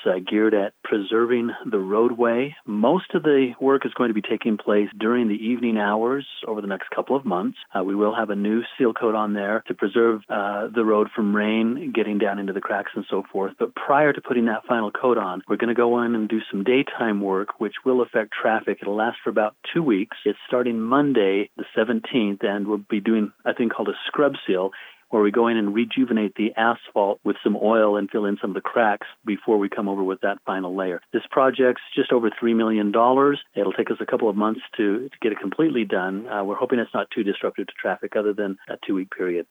geared at preserving the roadway. Most of the work is going to be taking place during the evening hours over the next couple of months. We will have a new seal coat on there to preserve the road from rain getting down into the cracks and so forth. But prior to putting that final coat on, we're going to go in and do some daytime work, which will affect traffic. It'll last for about 2 weeks. It's starting Monday, the 17th, and we'll be doing a thing called a scrub seal, where we go in and rejuvenate the asphalt with some oil and fill in some of the cracks before we come over with that final layer. This project's just over $3 million. It'll take us a couple of months to get it completely done. We're hoping it's not too disruptive to traffic other than a 2-week period.